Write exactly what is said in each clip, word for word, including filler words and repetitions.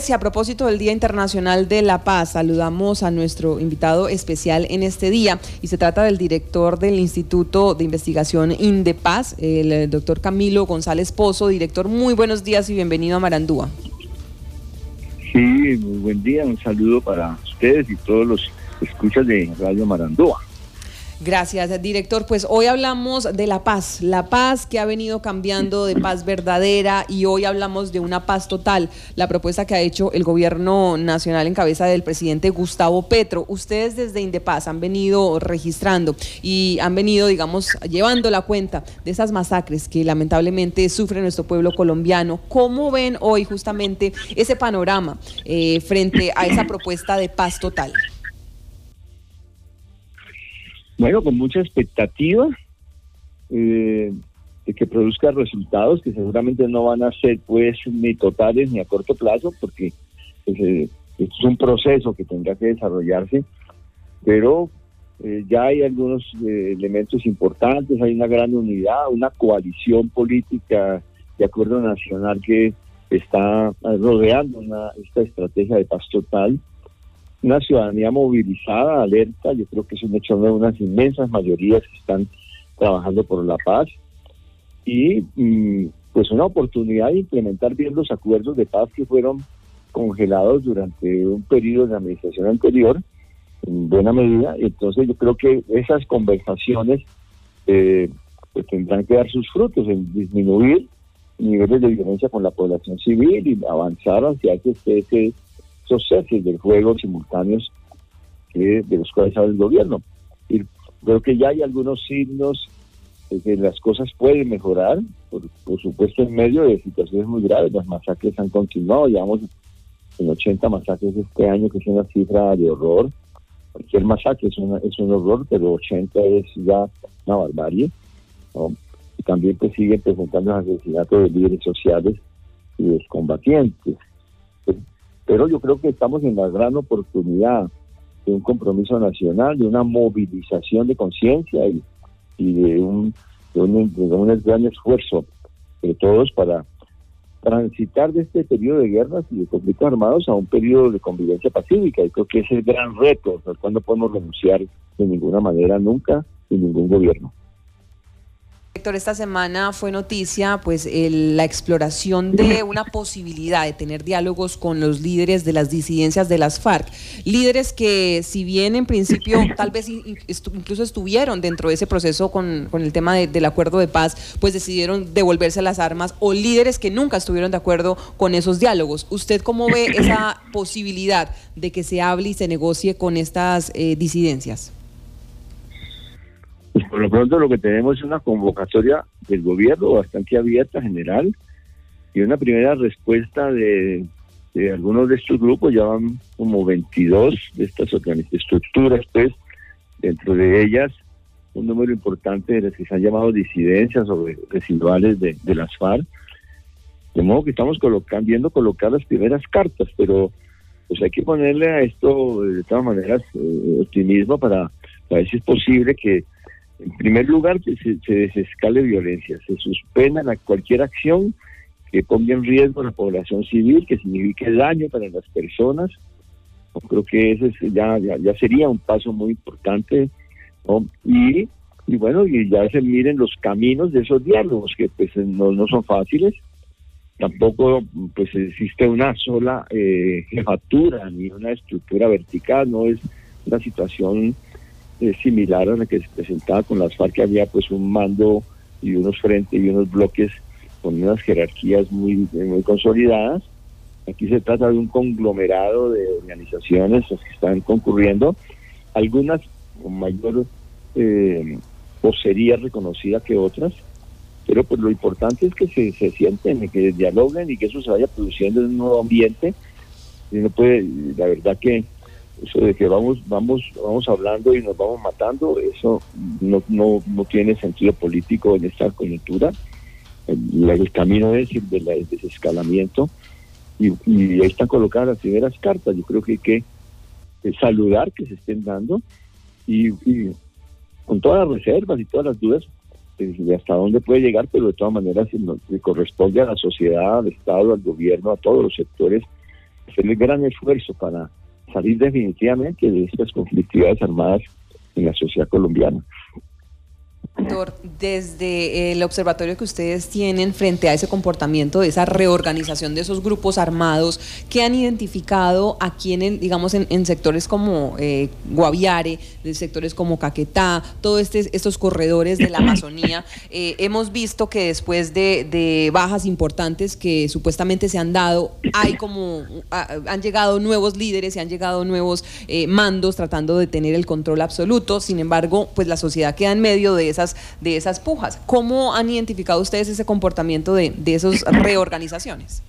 y a propósito del Día Internacional de la Paz, saludamos a nuestro invitado especial en este día y se trata del director del Instituto de Investigación INDEPAZ, el doctor Camilo González Pozo. Director, muy buenos días y bienvenido a Marandúa. Sí, muy buen día, un saludo para ustedes y todos los escuchas de Radio Marandúa. Gracias, director. Pues hoy hablamos de la paz, la paz que ha venido cambiando de paz verdadera, y hoy hablamos de una paz total, la propuesta que ha hecho el gobierno nacional en cabeza del presidente Gustavo Petro. Ustedes desde INDEPAZ han venido registrando y han venido, digamos, llevando la cuenta de esas masacres que lamentablemente sufre nuestro pueblo colombiano. ¿Cómo ven hoy justamente ese panorama eh, frente a esa propuesta de paz total? Bueno, con mucha expectativa eh, de que produzca resultados que seguramente no van a ser pues ni totales ni a corto plazo, porque pues, eh, esto es un proceso que tendrá que desarrollarse, pero eh, ya hay algunos eh, elementos importantes, hay una gran unidad, una coalición política de acuerdo nacional que está rodeando una, esta estrategia de paz total. Una ciudadanía movilizada, alerta. Yo creo que es un hecho de unas inmensas mayorías que están trabajando por la paz y mm, pues una oportunidad de implementar bien los acuerdos de paz que fueron congelados durante un periodo de administración anterior en buena medida. Entonces yo creo que esas conversaciones eh, pues tendrán que dar sus frutos en disminuir niveles de violencia con la población civil y avanzar hacia ese, ese esos ceses del juego simultáneos eh, de los cuales habla el gobierno. Y creo que ya hay algunos signos de que las cosas pueden mejorar, por, por supuesto en medio de situaciones muy graves. Las masacres han continuado, llevamos en ochenta masacres este año, que es una cifra de horror. Cualquier masacre es, una, es un horror, pero ochenta es ya una barbarie, ¿no? Y también pues siguen presentando los asesinatos de líderes sociales y de combatientes. Pues, pero yo creo que estamos en la gran oportunidad de un compromiso nacional, de una movilización de conciencia y, y de, un, de, un, de un gran esfuerzo de todos para transitar de este periodo de guerras y de conflictos armados a un periodo de convivencia pacífica. Y creo que ese es el gran reto, al cual no podemos renunciar de ninguna manera, nunca, en ningún gobierno. Director, esta semana fue noticia pues el, la exploración de una posibilidad de tener diálogos con los líderes de las disidencias de las FARC, líderes que si bien en principio tal vez estu, incluso estuvieron dentro de ese proceso con, con el tema de, del acuerdo de paz, pues decidieron devolverse las armas, o líderes que nunca estuvieron de acuerdo con esos diálogos. ¿Usted cómo ve esa posibilidad de que se hable y se negocie con estas eh, disidencias? Pues por lo pronto lo que tenemos es una convocatoria del gobierno bastante abierta, general, y una primera respuesta de, de algunos de estos grupos. Ya van como veintidós de estas estructuras, pues, dentro de ellas un número importante de las que se han llamado disidencias o residuales de, de las FARC, de modo que estamos colocando, viendo colocar las primeras cartas, pero pues hay que ponerle a esto de todas maneras eh, optimismo para, para ver si es posible que en primer lugar que se, se desescale violencia, se suspenda la, cualquier acción que ponga en riesgo a la población civil, que signifique daño para las personas. Yo creo que ese es, ya, ya ya sería un paso muy importante, ¿no? y, y bueno, y ya se miren los caminos de esos diálogos, que pues no, no son fáciles. Tampoco pues existe una sola eh, jefatura ni una estructura vertical, no es una situación Eh, similar a la que se presentaba con las FARC, que había pues un mando y unos frentes y unos bloques con unas jerarquías muy, muy consolidadas. Aquí se trata de un conglomerado de organizaciones que están concurriendo, algunas con mayor eh, vocería reconocida que otras, pero pues lo importante es que se, se sienten y que dialoguen y que eso se vaya produciendo en un nuevo ambiente. Y no puede, la verdad que eso de que vamos vamos vamos hablando y nos vamos matando, eso no no no tiene sentido político en esta coyuntura. El, el camino es el del de desescalamiento y, y ahí están colocadas las primeras cartas. Yo creo que hay que eh, saludar que se estén dando y, y con todas las reservas y todas las dudas eh, de hasta dónde puede llegar, pero de todas maneras le corresponde a la sociedad, al Estado, al gobierno, a todos los sectores hacer el gran esfuerzo para salir definitivamente de estas conflictividades armadas en la sociedad colombiana. Doctor, desde el observatorio que ustedes tienen frente a ese comportamiento, de esa reorganización de esos grupos armados, ¿qué han identificado aquí en, el, digamos, en, en sectores como eh, Guaviare, de sectores como Caquetá, todos este, estos corredores de la Amazonía? Eh, hemos visto que después de, de bajas importantes que supuestamente se han dado, hay como a, han llegado nuevos líderes y han llegado nuevos eh, mandos tratando de tener el control absoluto. Sin embargo, pues la sociedad queda en medio de esas de esas pujas. ¿Cómo han identificado ustedes ese comportamiento de, de esas reorganizaciones?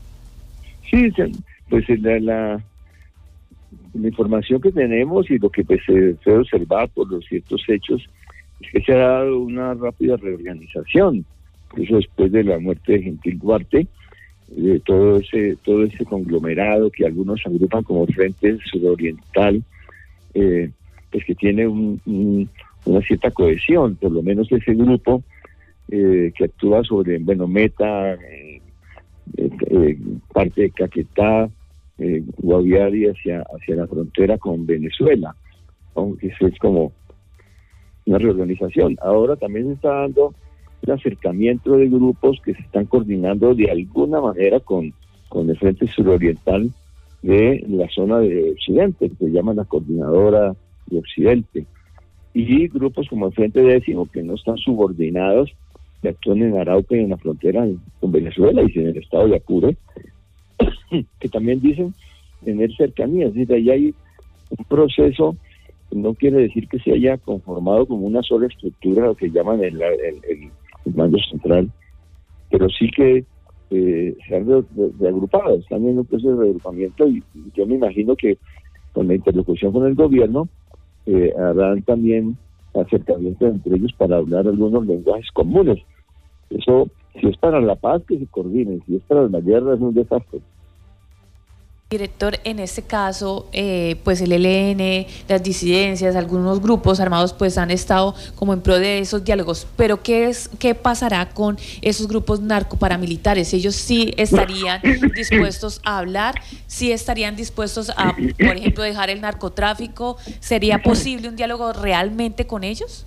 Sí, pues la, la, la información que tenemos y lo que pues, se fue observado por los ciertos hechos es que se ha dado una rápida reorganización. Por eso después de la muerte de Gentil Duarte, de todo ese todo ese conglomerado que algunos agrupan como Frente Suroriental, eh, pues que tiene un, un una cierta cohesión, por lo menos ese grupo eh, que actúa sobre, bueno, Meta, eh, eh, eh, parte de Caquetá, eh, Guaviare hacia, hacia la frontera con Venezuela, aunque eso es como una reorganización. Ahora también se está dando un acercamiento de grupos que se están coordinando de alguna manera con, con el Frente Suroriental de la zona de Occidente, que se llama la Coordinadora de Occidente, y grupos como el Frente Décimo, que no están subordinados, que actúan en Arauca y en la frontera con Venezuela y en el estado de Apure, que también dicen tener cercanía. Es decir, ahí hay un proceso, no quiere decir que se haya conformado como una sola estructura, lo que llaman el, el, el, el mando central, pero sí que eh, se han reagrupado, están en un proceso de reagrupamiento, y yo me imagino que con la interlocución con el gobierno Eh, harán también acercamiento entre ellos para hablar algunos lenguajes comunes. Eso, si es para la paz, que se coordinen; si es para la guerra, es un desastre. Director, en este caso, eh, pues el E L N, las disidencias, algunos grupos armados, pues han estado como en pro de esos diálogos. Pero ¿qué es, qué pasará con esos grupos narcoparamilitares? ¿Ellos sí estarían dispuestos a hablar? ¿Sí estarían dispuestos a, por ejemplo, dejar el narcotráfico? ¿Sería posible un diálogo realmente con ellos?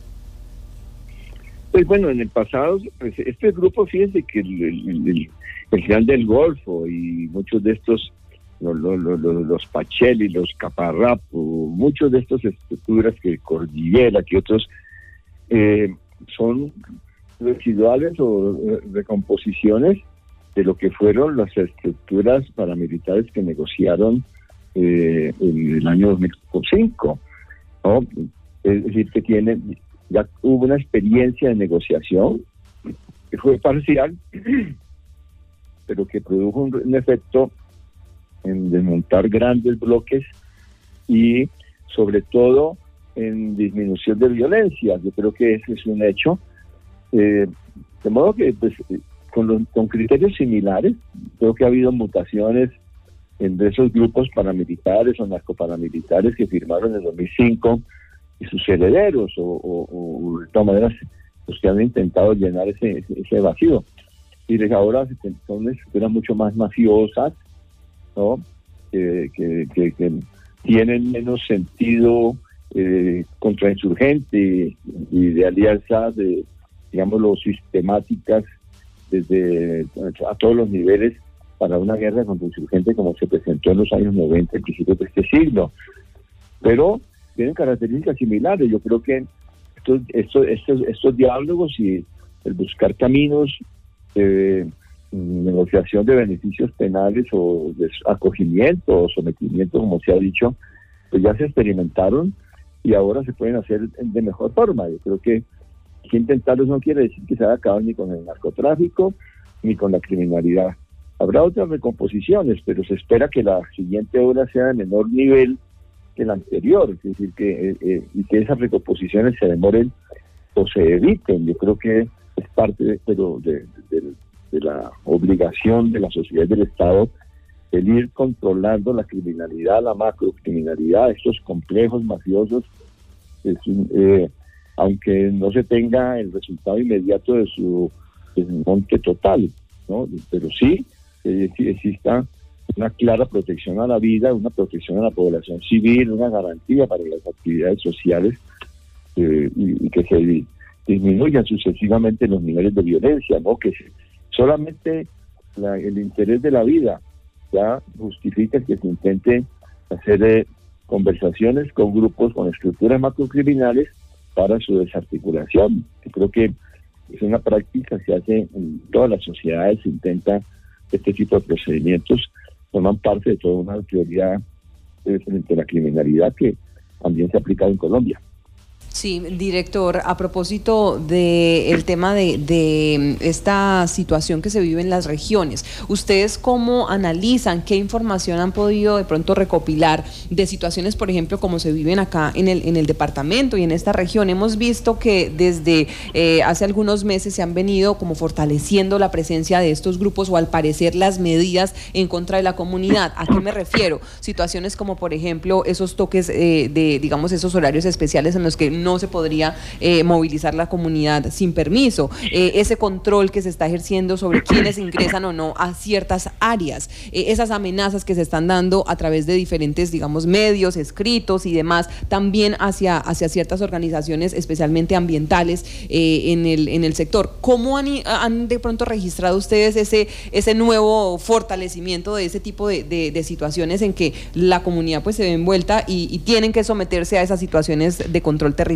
Pues bueno, en el pasado, pues este grupo, fíjense que el, el, el, el General del Golfo y muchos de estos, Los, los, los, los Pacheli, los Caparrapo, muchos de estas estructuras que Cordillera, que otros, eh, son residuales o recomposiciones de lo que fueron las estructuras paramilitares que negociaron eh, en el año dos mil cinco, ¿no? Es decir, que tienen, ya hubo una experiencia de negociación que fue parcial, pero que produjo un, un efecto en desmontar grandes bloques y sobre todo en disminución de violencia. Yo creo que ese es un hecho. Eh, de modo que pues, con, los, con criterios similares, creo que ha habido mutaciones entre esos grupos paramilitares o narcoparamilitares que firmaron en dos mil cinco y sus herederos, o, o, o de todas maneras los que han intentado llenar ese, ese, ese vacío. Y ahora son estructuras mucho más mafiosas, ¿no? Que, que, que, que tienen menos sentido eh, contrainsurgente y de alianzas, de, digámoslo, sistemáticas desde a todos los niveles para una guerra contrainsurgente como se presentó en los años noventa, al principio de este siglo. Pero tienen características similares. Yo creo que estos, estos, estos, estos diálogos y el buscar caminos eh, negociación de beneficios penales o de acogimiento o sometimiento, como se ha dicho, pues ya se experimentaron y ahora se pueden hacer de mejor forma. Yo creo que, que intentarlos no quiere decir que se haya acabado ni con el narcotráfico ni con la criminalidad. Habrá otras recomposiciones, pero se espera que la siguiente ola sea de menor nivel que la anterior, es decir, que, eh, eh, y que esas recomposiciones se demoren o se eviten. Yo creo que es parte de, pero de, de, de de la obligación de la sociedad y del Estado el ir controlando la criminalidad, la macrocriminalidad, estos complejos mafiosos, es, eh, aunque no se tenga el resultado inmediato de su desmonte total, ¿no? Pero sí eh, exista una clara protección a la vida, una protección a la población civil, una garantía para las actividades sociales eh, y, y que se di, disminuyan sucesivamente los niveles de violencia, ¿no? Que se, solamente la, el interés de la vida ya justifica que se intente hacer eh, conversaciones con grupos, con estructuras macrocriminales para su desarticulación. Yo creo que es una práctica que se hace en todas las sociedades, se intenta este tipo de procedimientos, forman parte de toda una teoría eh, frente a la criminalidad que también se ha aplicado en Colombia. Sí, director, a propósito del tema de, de esta situación que se vive en las regiones, ¿ustedes cómo analizan, qué información han podido de pronto recopilar de situaciones, por ejemplo, como se viven acá en el, en el departamento y en esta región? Hemos visto que desde eh, hace algunos meses se han venido como fortaleciendo la presencia de estos grupos o al parecer las medidas en contra de la comunidad. ¿A qué me refiero? Situaciones como, por ejemplo, esos toques eh, de, digamos, esos horarios especiales en los que no se podría eh, movilizar la comunidad sin permiso, eh, ese control que se está ejerciendo sobre quienes ingresan o no a ciertas áreas, eh, esas amenazas que se están dando a través de diferentes, digamos, medios, escritos y demás, también hacia, hacia ciertas organizaciones, especialmente ambientales, eh, en el, en el sector. ¿Cómo han, han de pronto registrado ustedes ese, ese nuevo fortalecimiento de ese tipo de, de, de situaciones en que la comunidad pues se ve envuelta y, y tienen que someterse a esas situaciones de control territorial?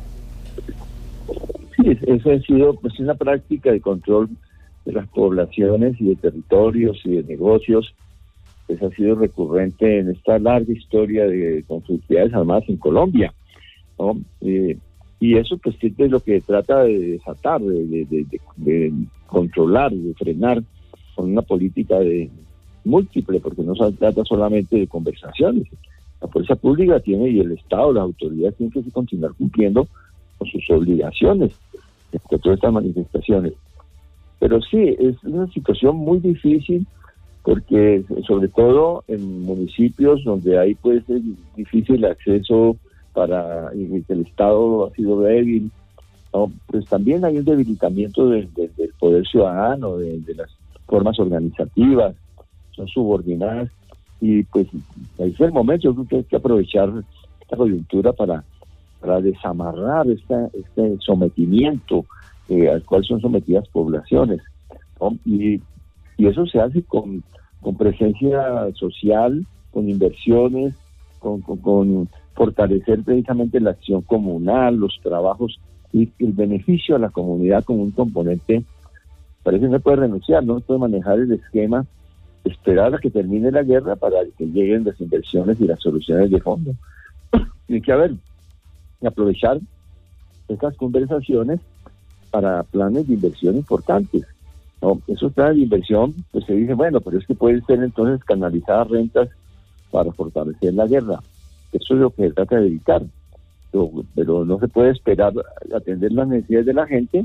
Sí, eso ha sido pues una práctica de control de las poblaciones y de territorios y de negocios. Eso ha sido recurrente en esta larga historia de conflictividades armadas en Colombia, ¿no? Eh, y eso pues es lo que trata de desatar, de, de, de, de, de controlar, de frenar con una política de múltiple, porque no se trata solamente de conversaciones. La fuerza pública tiene y el Estado, las autoridades tienen que continuar cumpliendo con sus obligaciones de todas estas manifestaciones. Pero sí, es una situación muy difícil porque sobre todo en municipios donde hay pues difícil acceso para y que el Estado ha sido débil, ¿no? Pues también hay un debilitamiento de, de, del poder ciudadano, de, de las formas organizativas, son subordinadas. Y pues ahí es el momento, yo creo que hay que aprovechar esta coyuntura para, para desamarrar esta, este sometimiento eh, al cual son sometidas poblaciones, ¿no? Y, y eso se hace con, con presencia social, con inversiones, con, con, con fortalecer precisamente la acción comunal, los trabajos y el beneficio a la comunidad como un componente. Parece que no se puede renunciar, no se puede manejar el esquema esperar a que termine la guerra para que lleguen las inversiones y las soluciones de fondo. Tiene que haber, aprovechar estas conversaciones para planes de inversión importantes, ¿no? Esos planes de inversión, pues se dice, bueno, pero es que pueden ser entonces canalizadas rentas para fortalecer la guerra. Eso es lo que se trata de evitar, pero, pero no se puede esperar atender las necesidades de la gente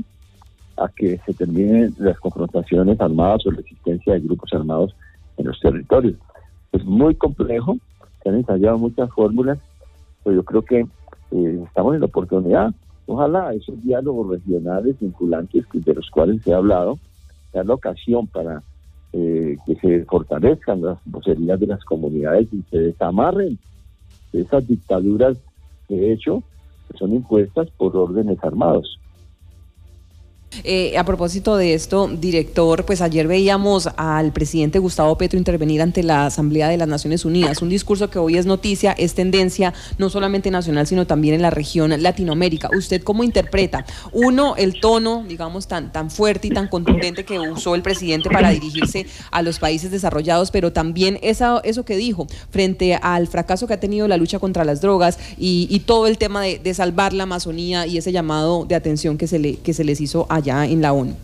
a que se terminen las confrontaciones armadas o resistencia de grupos armados en los territorios. Es muy complejo, se han ensayado muchas fórmulas, pero yo creo que eh, estamos en la oportunidad. Ojalá esos diálogos regionales vinculantes de los cuales se ha hablado, sea la ocasión para eh, que se fortalezcan las vocerías de las comunidades y se desamarren de esas dictaduras, de hecho, que son impuestas por órdenes armados. Eh, a propósito de esto, director, pues ayer veíamos al presidente Gustavo Petro intervenir ante la Asamblea de las Naciones Unidas, un discurso que hoy es noticia, es tendencia no solamente nacional, sino también en la región Latinoamérica. ¿Usted cómo interpreta? Uno, el tono, digamos, tan, tan fuerte y tan contundente que usó el presidente para dirigirse a los países desarrollados, pero también esa, eso que dijo frente al fracaso que ha tenido la lucha contra las drogas y, y todo el tema de, de salvar la Amazonía y ese llamado de atención que se, le, que se les hizo a ya en la ONU.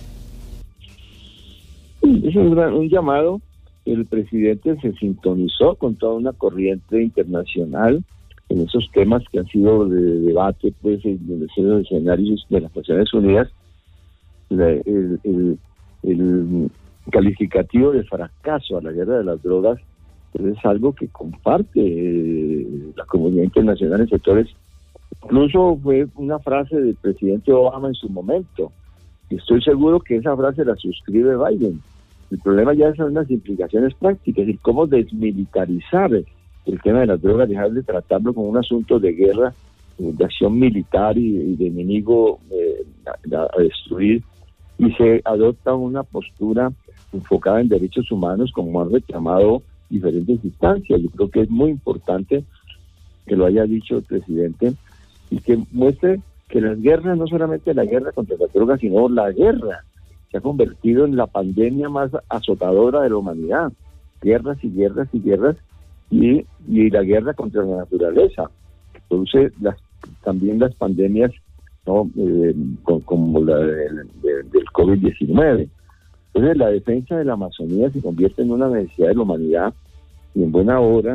Es un, gran, un llamado. El presidente se sintonizó con toda una corriente internacional en esos temas que han sido de debate pues en los escenarios de las Naciones Unidas. La, el, el, el calificativo de fracaso a la guerra de las drogas pues, es algo que comparte eh, la comunidad internacional en sectores. Incluso fue una frase del presidente Obama en su momento, y estoy seguro que esa frase la suscribe Biden. El problema ya son las implicaciones prácticas y cómo desmilitarizar el tema de las drogas, dejar de tratarlo como un asunto de guerra, de acción militar y, y de enemigo eh, a, a destruir, y se adopta una postura enfocada en derechos humanos, como han reclamado diferentes instancias. Yo creo que es muy importante que lo haya dicho el presidente y que muestre que las guerras, no solamente la guerra contra las drogas, sino la guerra se ha convertido en la pandemia más azotadora de la humanidad. Guerras y guerras y guerras, y, y la guerra contra la naturaleza, que produce las, también las pandemias, ¿no? eh, con, como la de, de, del COVID diecinueve. Entonces la defensa de la Amazonía se convierte en una necesidad de la humanidad, y en buena hora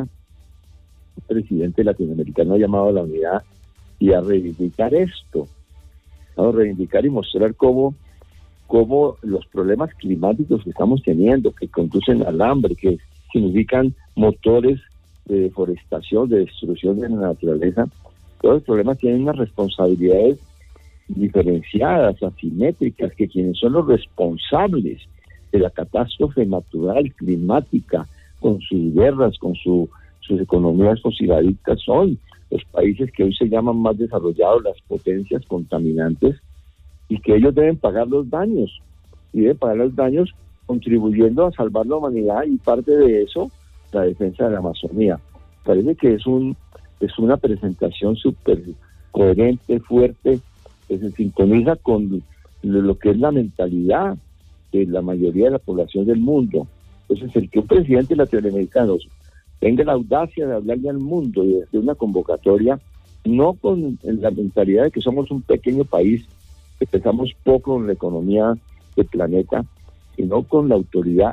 el presidente latinoamericano ha llamado a la unidad y a reivindicar esto, a reivindicar y mostrar cómo, cómo los problemas climáticos que estamos teniendo, que conducen al hambre, que significan motores de deforestación, de destrucción de la naturaleza, todos los problemas tienen unas responsabilidades diferenciadas, asimétricas, que quienes son los responsables de la catástrofe natural, climática, con sus guerras, con su, sus economías fosiladictas, son los países que hoy se llaman más desarrollados, las potencias contaminantes, y que ellos deben pagar los daños, y deben pagar los daños contribuyendo a salvar la humanidad, y parte de eso, la defensa de la Amazonía. Parece que es un es una presentación súper coherente, fuerte, que se sintoniza con lo que es la mentalidad de la mayoría de la población del mundo. Entonces, el que un presidente latinoamericano tenga la audacia de hablarle al mundo y de hacer una convocatoria, no con la mentalidad de que somos un pequeño país, que pensamos poco en la economía del planeta, sino con la autoridad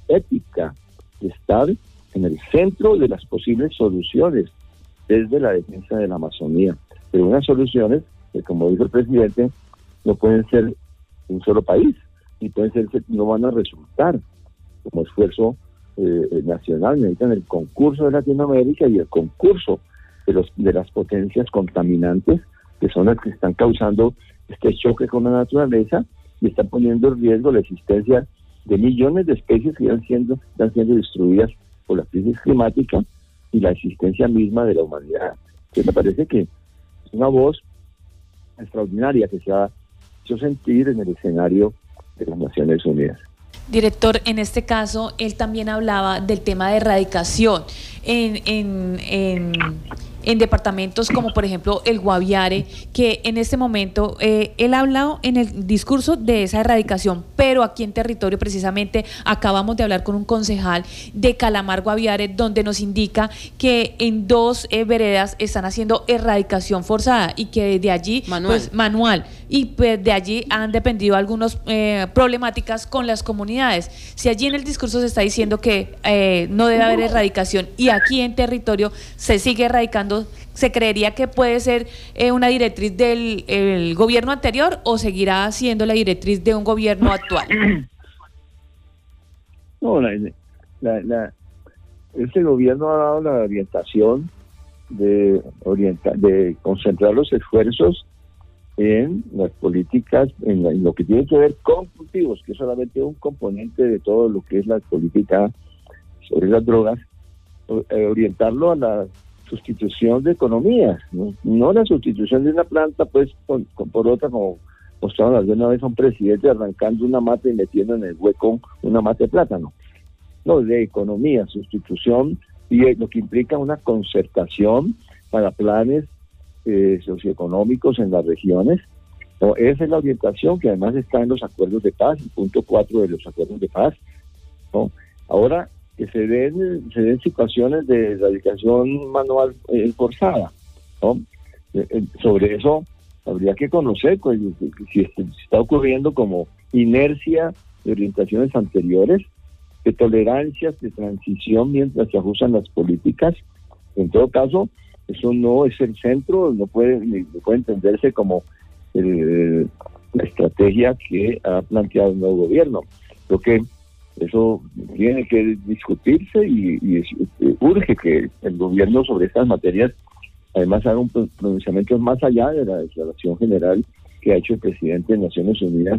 ética de estar en el centro de las posibles soluciones desde la defensa de la Amazonía. Pero unas soluciones que, como dijo el presidente, no pueden ser de un solo país, y pueden ser, no van a resultar como esfuerzo eh, nacional. Necesitan el concurso de Latinoamérica y el concurso de los de las potencias contaminantes, que son las que están causando este choque con la naturaleza y están poniendo en riesgo la existencia de millones de especies que están siendo, están siendo destruidas por la crisis climática y la existencia misma de la humanidad. Que me parece que es una voz extraordinaria que se ha hecho sentir en el escenario de las Naciones Unidas. Director, en este caso, él también hablaba del tema de erradicación en, en, en, en departamentos como, por ejemplo, el Guaviare, que en este momento, eh, él ha hablado en el discurso de esa erradicación, pero aquí en territorio, precisamente, acabamos de hablar con un concejal de Calamar Guaviare, donde nos indica que en dos eh, veredas están haciendo erradicación forzada y que de allí, manual, pues, manual y pues de allí han dependido algunas eh, problemáticas con las comunidades. Si allí en el discurso se está diciendo que eh, no debe haber erradicación y aquí en territorio se sigue erradicando, ¿se creería que puede ser eh, una directriz del el gobierno anterior o seguirá siendo la directriz de un gobierno actual? No, la, la, la, este gobierno ha dado la orientación de, orienta, de concentrar los esfuerzos en las políticas, en, la, en lo que tiene que ver con cultivos, que es solamente un componente de todo lo que es la política sobre las drogas, eh, orientarlo a la sustitución de economías, ¿no? No la sustitución de una planta pues con, con, por otra, como mostraron alguna vez a un presidente arrancando una mata y metiendo en el hueco una mata de plátano. No, de economía, sustitución, y lo que implica una concertación para planes eh, socioeconómicos en las regiones. ¿No? Esa es la orientación que además está en los acuerdos de paz, el punto cuatro de los acuerdos de paz, ¿no? Ahora, que se den, se den situaciones de erradicación manual eh, forzada, ¿no? Eh, eh, sobre eso habría que conocer pues, si, si está ocurriendo como inercia de orientaciones anteriores, de tolerancias, de transición mientras se ajustan las políticas. En todo caso, eso no es el centro, no puede, ni puede entenderse como el, la estrategia que ha planteado el nuevo gobierno. Creo que eso tiene que discutirse y, y, y urge que el gobierno sobre estas materias además haga un pronunciamiento más allá de la declaración general que ha hecho el presidente de Naciones Unidas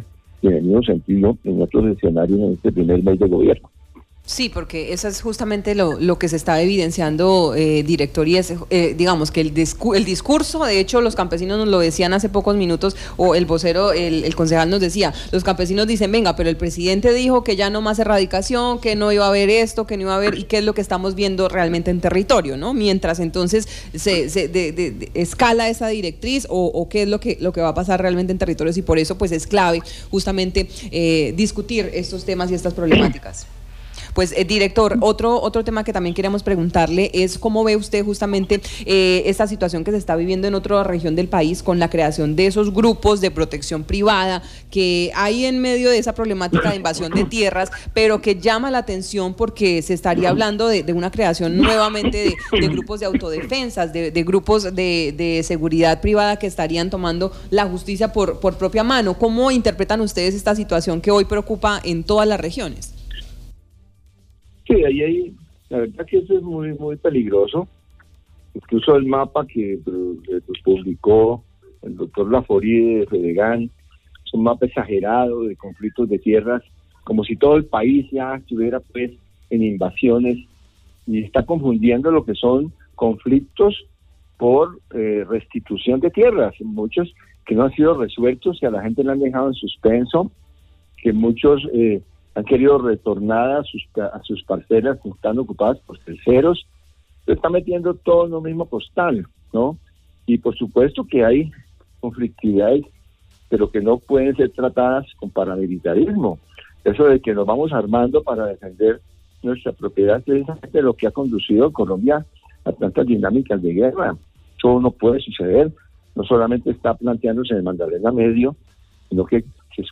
que venimos sentido en otros escenarios en este primer mes de gobierno. Sí, porque eso es justamente lo, lo que se está evidenciando, eh, director, y es, eh, digamos, que el, discu el discurso, de hecho, los campesinos nos lo decían hace pocos minutos, o el vocero, el, el concejal nos decía, los campesinos dicen, venga, pero el presidente dijo que ya no más erradicación, que no iba a haber esto, que no iba a haber, y qué es lo que estamos viendo realmente en territorio, ¿no? Mientras entonces se, se de, de, de escala esa directriz, o, o qué es lo que, lo que va a pasar realmente en territorios, y por eso pues es clave justamente eh, discutir estos temas y estas problemáticas. Pues, eh, director, otro otro tema que también queríamos preguntarle es cómo ve usted justamente eh, esta situación que se está viviendo en otra región del país con la creación de esos grupos de protección privada que hay en medio de esa problemática de invasión de tierras, pero que llama la atención porque se estaría hablando de, de una creación nuevamente de, de grupos de autodefensas, de, de grupos de, de seguridad privada que estarían tomando la justicia por, por propia mano. ¿Cómo interpretan ustedes esta situación que hoy preocupa en todas las regiones? Sí, ahí hay, la verdad que eso es muy muy peligroso. Incluso el mapa que pues, publicó el doctor Laforie de Fedegan es un mapa exagerado de conflictos de tierras, como si todo el país ya estuviera pues en invasiones, y está confundiendo lo que son conflictos por eh, restitución de tierras, muchos que no han sido resueltos y a la gente le han dejado en suspenso, que muchos eh, han querido retornar a sus, a sus parcelas que están ocupadas por terceros. Se está metiendo todo en lo mismo costal, ¿no? Y por supuesto que hay conflictividades, pero que no pueden ser tratadas con paramilitarismo. Eso de que nos vamos armando para defender nuestra propiedad es precisamente lo que ha conducido a Colombia a tantas dinámicas de guerra. Eso no puede suceder. No solamente está planteándose en el Magdalena Medio, sino que se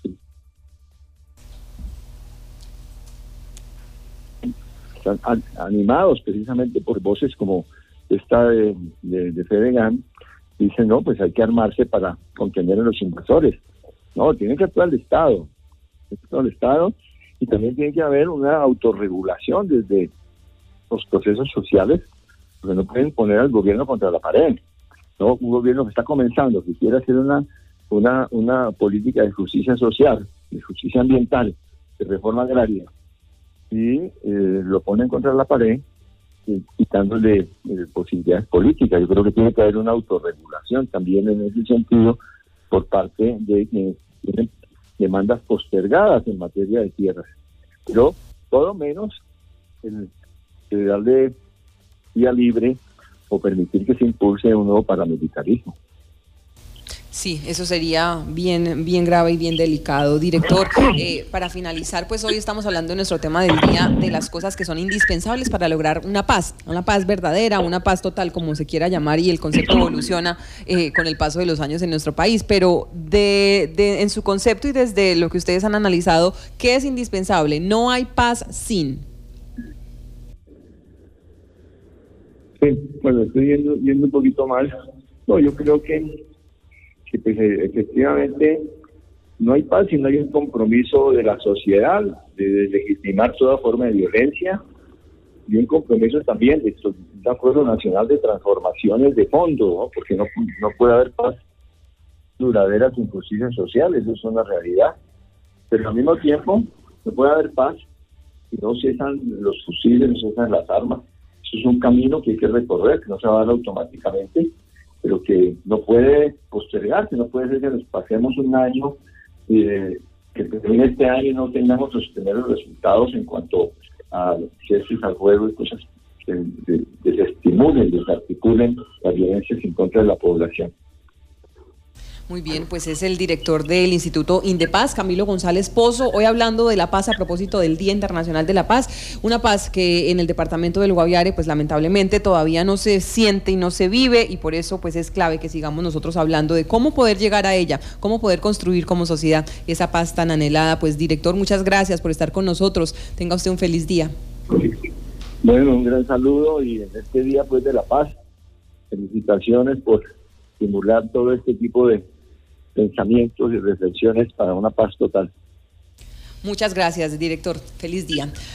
están animados precisamente por voces como esta de, de, de Fedegan, dicen, no, pues hay que armarse para contener a los invasores. No, tiene que actuar el Estado, el Estado, y también tiene que haber una autorregulación desde los procesos sociales, porque no pueden poner al gobierno contra la pared, ¿no? Un gobierno que está comenzando, que quiere hacer una, una, una política de justicia social, de justicia ambiental, de reforma agraria, y eh, lo ponen contra la pared, eh, quitándole eh, posibilidades políticas. Yo creo que tiene que haber una autorregulación también en ese sentido por parte de quienes tienen demandas postergadas en materia de tierras, pero todo menos el, el darle vía libre o permitir que se impulse un nuevo paramilitarismo. Sí, eso sería bien, bien grave y bien delicado. Director, eh, para finalizar, pues hoy estamos hablando de nuestro tema del día, de las cosas que son indispensables para lograr una paz, una paz verdadera, una paz total, como se quiera llamar, y el concepto evoluciona eh, con el paso de los años en nuestro país, pero de, de, en su concepto y desde lo que ustedes han analizado, ¿qué es indispensable? No hay paz sin. Sí, bueno, estoy yendo, yendo un poquito mal. No, yo creo que que pues, efectivamente no hay paz si no hay un compromiso de la sociedad de deslegitimar toda forma de violencia, y un compromiso también de un acuerdo nacional de transformaciones de fondo, ¿no? Porque no, no puede haber paz duradera sin justicia social, eso es una realidad, pero al mismo tiempo no puede haber paz si no cesan los fusiles, no cesan las armas. Eso es un camino que hay que recorrer, que no se va a dar automáticamente, pero que no puede postergarse, no puede ser que nos pasemos un año, eh, que termine este año y no tengamos los primeros resultados en cuanto a cestes al fuego y cosas que desestimulen, desarticulen las violencias en contra de la población. Muy bien, pues es el director del Instituto Indepaz, Camilo González Pozo, hoy hablando de la paz a propósito del Día Internacional de la Paz, una paz que en el departamento del Guaviare pues lamentablemente todavía no se siente y no se vive, y por eso pues es clave que sigamos nosotros hablando de cómo poder llegar a ella, cómo poder construir como sociedad esa paz tan anhelada. Pues director, muchas gracias por estar con nosotros, tenga usted un feliz día. Bueno, un gran saludo, y en este Día pues de la Paz, felicitaciones por estimular todo este tipo de pensamientos y reflexiones para una paz total. Muchas gracias, director. Feliz día.